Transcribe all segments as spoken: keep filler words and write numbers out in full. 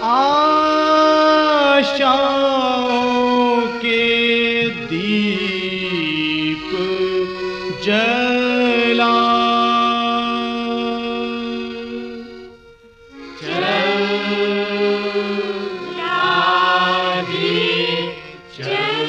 आशाओं के दीप जला चल राधे चल।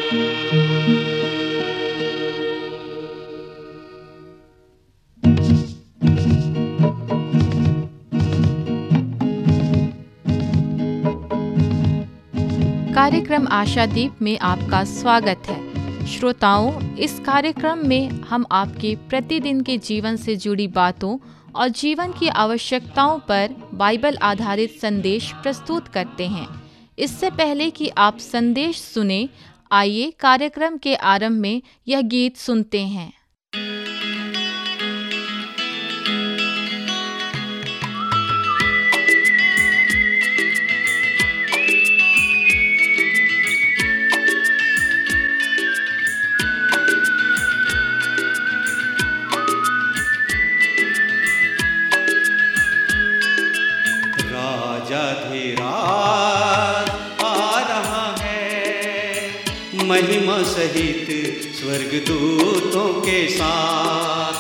कार्यक्रम आशादीप में आपका स्वागत है। श्रोताओं, इस कार्यक्रम में हम आपके प्रतिदिन के जीवन से जुड़ी बातों और जीवन की आवश्यकताओं पर बाइबल आधारित संदेश प्रस्तुत करते हैं। इससे पहले कि आप संदेश सुने, आइए कार्यक्रम के आरंभ में यह गीत सुनते हैं। महिमा सहित स्वर्गदूतों के साथ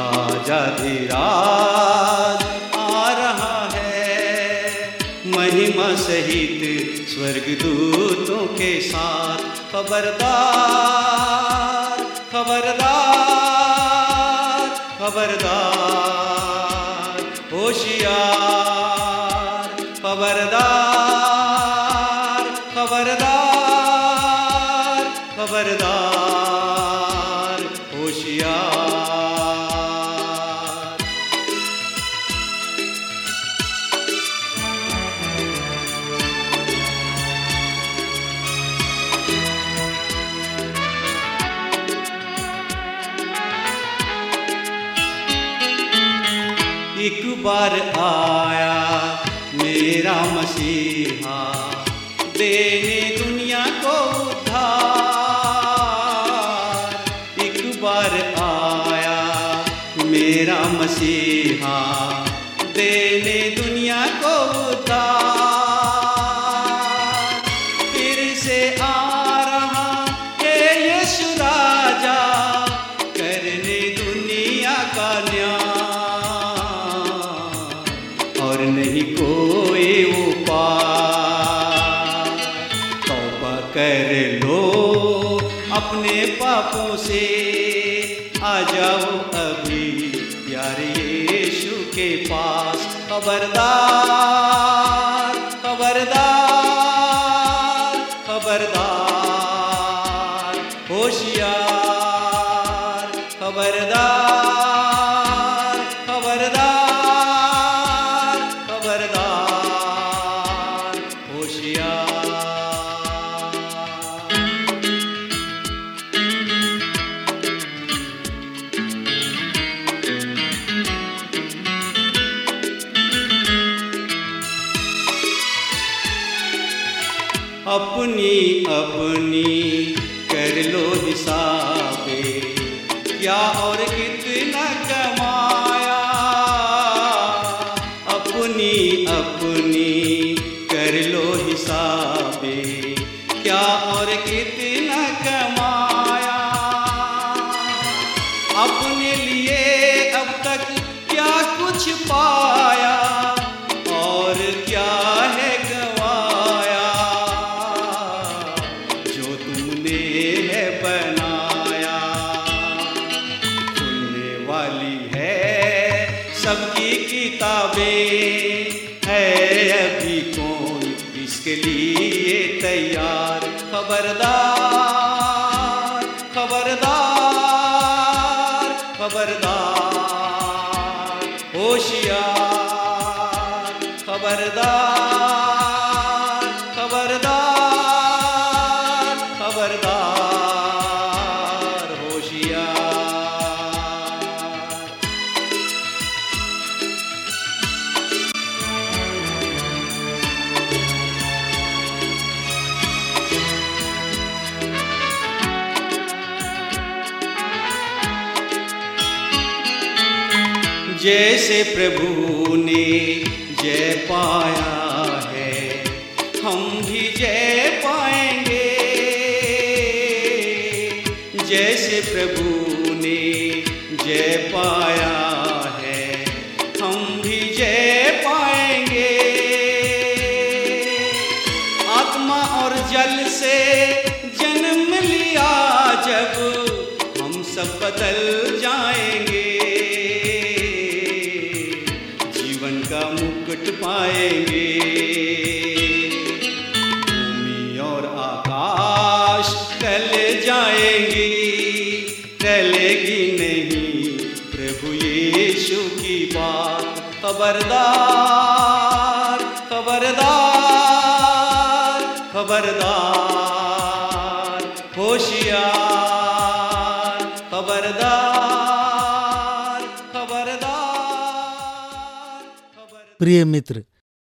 राजाधिराज आ रहा है। महिमा सहित स्वर्गदूतों के साथ खबरदार खबरदार खबरदार होशियार खबरदार खबरदार खबरदार होशियार। एक बार आया मेरा मसीहा देने दुनिया को उद्धार। एक बार आया मेरा मसीहा देने दुनिया को उद्धार। फिर से आ रहा है यीशु राजा करने दुनिया का न्याय और नहीं कोई उपाय। तौबा कर लो अपने पापों से, आ जाओ अभी प्यारे यीशु के पास। खबरदार खबरदार खबरदार होशियार खबरदार खबरदार खबरदार होशियार। अपनी अपनी कर लो हिसाबे, क्या और कितना कमाया। अपनी अपनी कर लो हिसाबे, क्या और कितना कमाया। अपने लिए अब तक क्या कुछ पाया और क्या है गवाया। जो तुमने है बनाया खुलने वाली है सबकी किताबें। है अभी कौन इसके लिए तैयार। खबरदार खबरदार खबरदार होशियार खबरदार खबरदार खबरदार होशियार। जैसे प्रभु ने जय पाया है पाया है, हम भी जय पाएंगे। आत्मा और जल से जन्म लिया जब, हम सब बदल जाएंगे, जीवन का मुकुट पाएंगे। भूमि और आकाश टल जाएंगी, टलेगी नहीं प्रभु यीशु की बात। खबरदार खबरदार खबरदार, होशियार, खबरदार खबरदार खबरदार। प्रिय मित्र,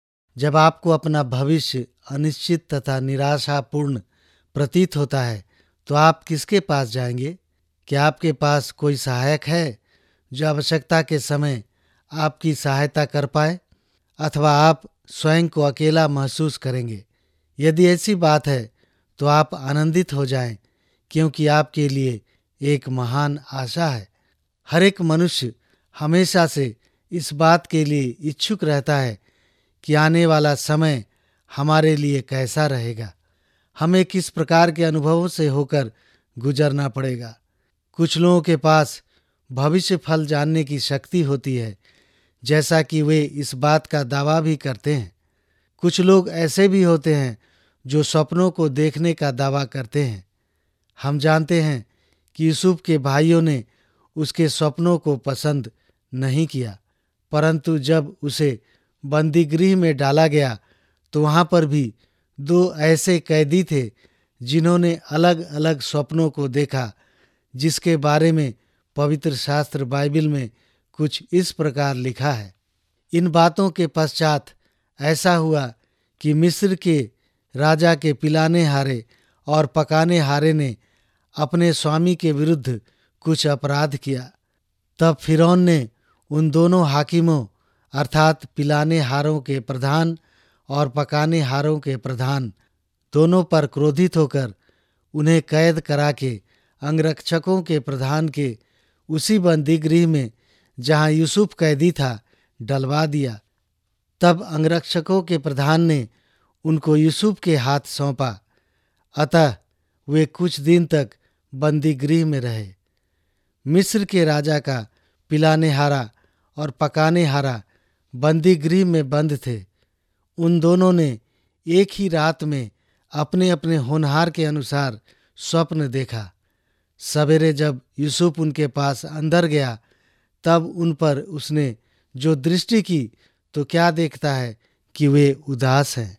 जब आपको अपना भविष्य अनिश्चित तथा निराशापूर्ण प्रतीत होता है तो आप किसके पास जाएंगे? क्या आपके पास कोई सहायक है जो आवश्यकता के समय आपकी सहायता कर पाए, अथवा आप स्वयं को अकेला महसूस करेंगे? यदि ऐसी बात है तो आप आनंदित हो जाएं, क्योंकि आपके लिए एक महान आशा है। हर एक मनुष्य हमेशा से इस बात के लिए इच्छुक रहता है कि आने वाला समय हमारे लिए कैसा रहेगा, हमें किस प्रकार के अनुभवों से होकर गुजरना पड़ेगा। कुछ लोगों के पास भविष्य फल जानने की शक्ति होती है, जैसा कि वे इस बात का दावा भी करते हैं। कुछ लोग ऐसे भी होते हैं जो सपनों को देखने का दावा करते हैं। हम जानते हैं कि यूसुफ के भाइयों ने उसके सपनों को पसंद नहीं किया, परंतु जब उसे बंदीगृह में डाला गया तो वहाँ पर भी दो ऐसे कैदी थे जिन्होंने अलग अलग सपनों को देखा, जिसके बारे में पवित्र शास्त्र बाइबल में कुछ इस प्रकार लिखा है। इन बातों के पश्चात ऐसा हुआ कि मिस्र के राजा के पिलाने हारे और पकाने हारे ने अपने स्वामी के विरुद्ध कुछ अपराध किया। तब फिरौन ने उन दोनों हाकिमों अर्थात पिलाने हारों के प्रधान और पकाने हारों के प्रधान दोनों पर क्रोधित होकर उन्हें कैद करा के अंगरक्षकों के प्रधान के उसी बंदीगृह में जहाँ यूसुफ कैदी था डलवा दिया। तब अंगरक्षकों के प्रधान ने उनको यूसुफ के हाथ सौंपा, अतः वे कुछ दिन तक बंदीगृह में रहे। मिस्र के राजा का पिलाने हारा और पकाने हारा बंदीगृह में बंद थे। उन दोनों ने एक ही रात में अपने अपने होनहार के अनुसार स्वप्न देखा। सवेरे जब यूसुफ उनके पास अंदर गया तब उन पर उसने जो दृष्टि की तो क्या देखता है कि वे उदास हैं।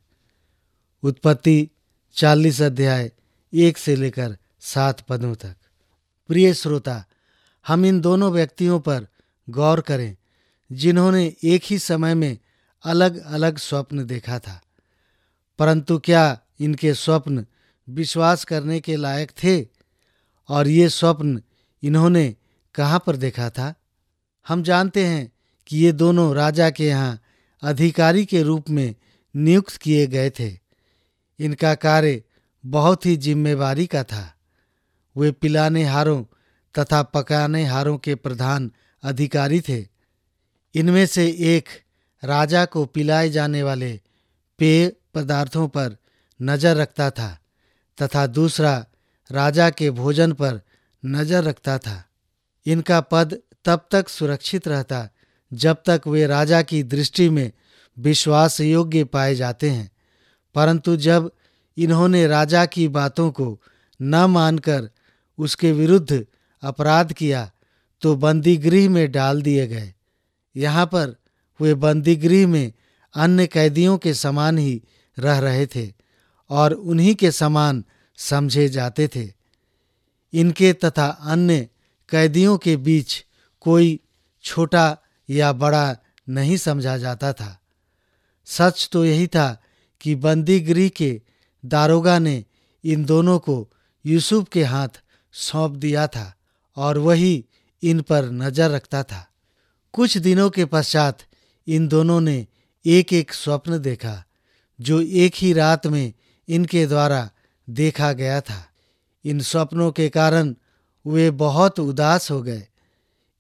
उत्पत्ति चालीस अध्याय एक से लेकर सात पदों तक। प्रिय श्रोता, हम इन दोनों व्यक्तियों पर गौर करें जिन्होंने एक ही समय में अलग अलग स्वप्न देखा था, परंतु क्या इनके स्वप्न विश्वास करने के लायक थे? और ये स्वप्न इन्होंने कहाँ पर देखा था? हम जानते हैं कि ये दोनों राजा के यहाँ अधिकारी के रूप में नियुक्त किए गए थे। इनका कार्य बहुत ही जिम्मेवारी का था। वे पिलाने हारों तथा पकाने हारों के प्रधान अधिकारी थे। इनमें से एक राजा को पिलाए जाने वाले पेय पदार्थों पर नजर रखता था तथा दूसरा राजा के भोजन पर नजर रखता था। इनका पद तब तक सुरक्षित रहता जब तक वे राजा की दृष्टि में विश्वास योग्य पाए जाते हैं, परंतु जब इन्होंने राजा की बातों को न मानकर उसके विरुद्ध अपराध किया तो बंदीगृह में डाल दिए गए। यहाँ पर वे बंदीगृह में अन्य कैदियों के समान ही रह रहे थे और उन्हीं के समान समझे जाते थे। इनके तथा अन्य कैदियों के बीच कोई छोटा या बड़ा नहीं समझा जाता था। सच तो यही था कि बंदीगृह के दारोगा ने इन दोनों को यूसुफ के हाथ सौंप दिया था और वही इन पर नजर रखता था। कुछ दिनों के पश्चात इन दोनों ने एक एक स्वप्न देखा जो एक ही रात में इनके द्वारा देखा गया था। इन स्वप्नों के कारण वे बहुत उदास हो गए।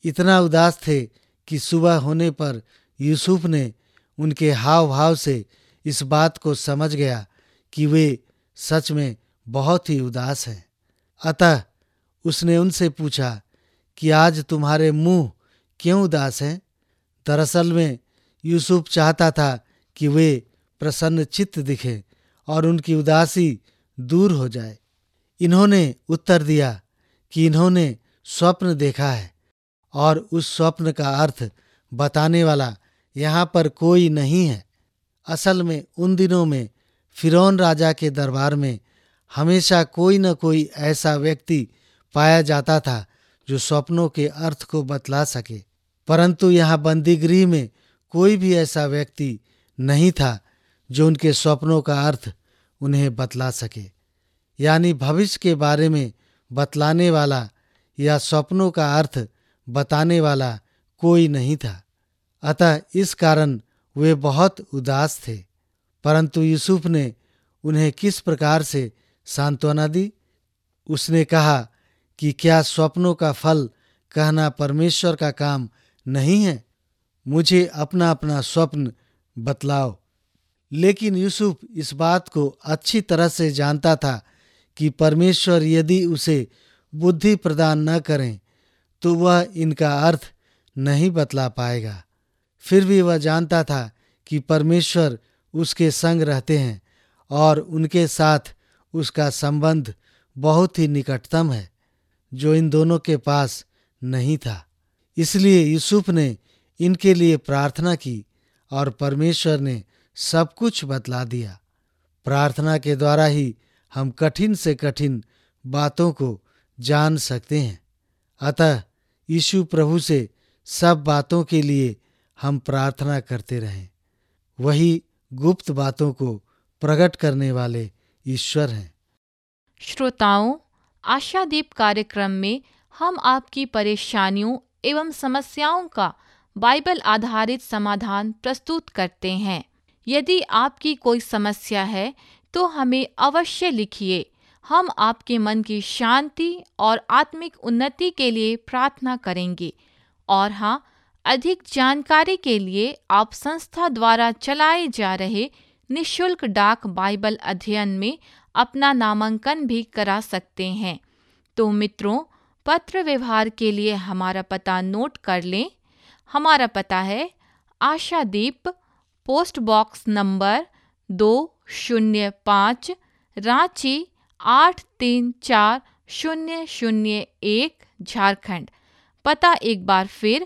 इतना उदास थे कि सुबह होने पर यूसुफ ने उनके हाव भाव से इस बात को समझ गया कि वे सच में बहुत ही उदास हैं। अतः उसने उनसे पूछा कि आज तुम्हारे मुंह क्यों उदास हैं? दरअसल में यूसुफ चाहता था कि वे प्रसन्न चित्त दिखें और उनकी उदासी दूर हो जाए। इन्होंने उत्तर दिया कि इन्होंने स्वप्न देखा है और उस स्वप्न का अर्थ बताने वाला यहाँ पर कोई नहीं है। असल में उन दिनों में फिरौन राजा के दरबार में हमेशा कोई न कोई ऐसा व्यक्ति पाया जाता था जो स्वप्नों के अर्थ को बतला सके, परंतु यहाँ बंदीगृह में कोई भी ऐसा व्यक्ति नहीं था जो उनके स्वप्नों का अर्थ उन्हें बतला सके। यानी भविष्य के बारे में बतलाने वाला या स्वप्नों का अर्थ बताने वाला कोई नहीं था। अतः इस कारण वे बहुत उदास थे। परंतु यूसुफ ने उन्हें किस प्रकार से सांत्वना दी? उसने कहा कि क्या स्वप्नों का फल कहना परमेश्वर का काम नहीं है? मुझे अपना अपना स्वप्न बतलाओ। लेकिन यूसुफ इस बात को अच्छी तरह से जानता था कि परमेश्वर यदि उसे बुद्धि प्रदान न करें तो वह इनका अर्थ नहीं बतला पाएगा। फिर भी वह जानता था कि परमेश्वर उसके संग रहते हैं और उनके साथ उसका संबंध बहुत ही निकटतम है, जो इन दोनों के पास नहीं था। इसलिए यूसुफ ने इनके लिए प्रार्थना की और परमेश्वर ने सब कुछ बतला दिया। प्रार्थना के द्वारा ही हम कठिन से कठिन बातों को जान सकते हैं। अतः यीशु प्रभु से सब बातों के लिए हम प्रार्थना करते रहें। वही गुप्त बातों को प्रकट करने वाले ईश्वर हैं। श्रोताओं, आशादीप कार्यक्रम में हम आपकी परेशानियों एवं समस्याओं का बाइबल आधारित समाधान प्रस्तुत करते हैं। यदि आपकी कोई समस्या है तो हमें अवश्य लिखिए। हम आपके मन की शांति और आत्मिक उन्नति के लिए प्रार्थना करेंगे। और हाँ, अधिक जानकारी के लिए आप संस्था द्वारा चलाए जा रहे निःशुल्क डाक बाइबल अध्ययन में अपना नामांकन भी करा सकते हैं। तो मित्रों, पत्र व्यवहार के लिए हमारा पता नोट कर लें। हमारा पता है आशादीप, पोस्ट बॉक्स नंबर दो शून्य पाँच, रांची आठ तीन चार शून्य शून्य एक, झारखंड। पता एक बार फिर,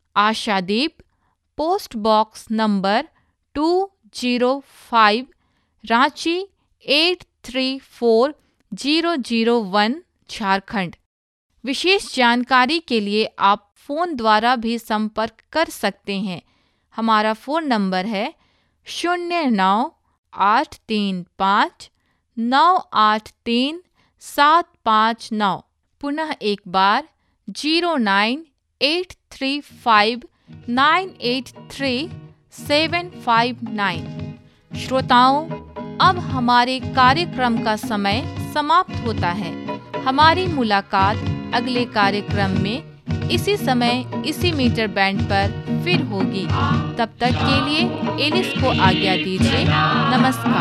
Ashadeep, post box number two zero five, Ranchi eight three four zero zero one, Jharkhand. विशेष जानकारी के लिए आप फ़ोन द्वारा भी संपर्क कर सकते हैं। हमारा फ़ोन नंबर है शून्य नौ आठ तीन पाँच नौ आठ तीन सात पाँच नौ। पुनः एक बार zero nine eight three five nine eight three seven five nine. श्रोताओं, अब हमारे कार्यक्रम का समय समाप्त होता है। हमारी मुलाकात अगले कार्यक्रम में इसी समय इसी मीटर बैंड पर फिर होगी। तब तक के लिए एलिस को आज्ञा दीजिए। नमस्कार।